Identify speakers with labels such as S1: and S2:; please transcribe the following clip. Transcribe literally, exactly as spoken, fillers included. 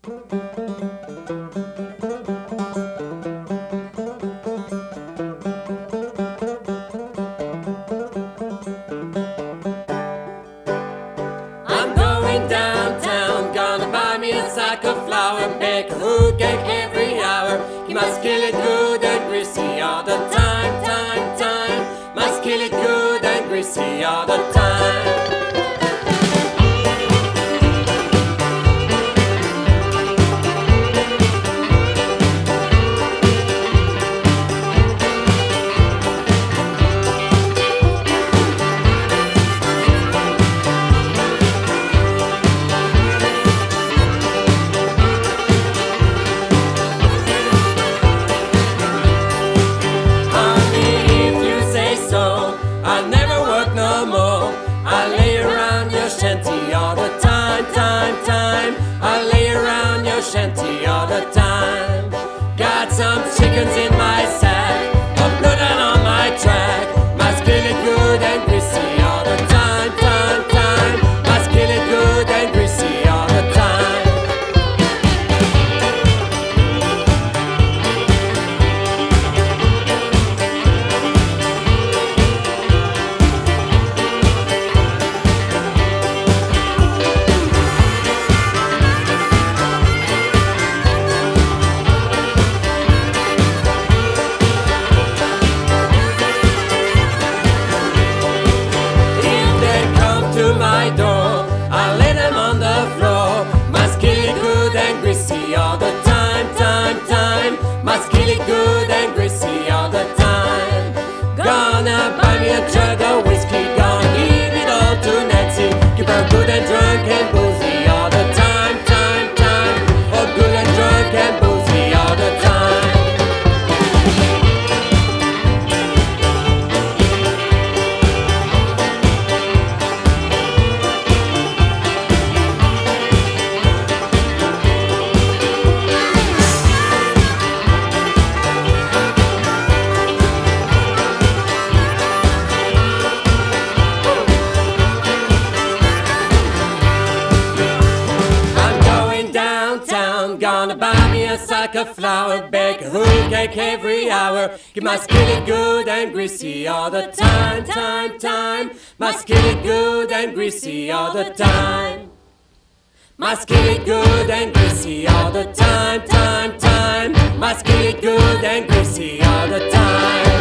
S1: I'm going downtown, gonna buy me a sack of flour, bake a root cake every hour. You must kill it good and greasy all the time, time, time. Must kill it good and greasy all the time. Shanty all the time, time, time. I lay around your shanty all the time. Got some chickens in my sack, a bloodhound on my track. Must kill it good and greasy all the time, time, time. Must kill it good and greasy all the time. To my door, I lay them on the floor. Must kill it good and greasy all the time, time, time. Must kill it good and greasy all the time. Gonna buy me a jug of whiskey, gonna give it all to Nancy. Keep her good and drunk and boozy all the time, time, time. Oh, good and drunk and boozy all the time. Gonna buy me a sack of flour, bake a root cake every hour. Keep my skillet good and greasy all the time, time, time. My skillet good and greasy all the time. My skillet good and greasy all the time, time, time. My skillet good and greasy all the time.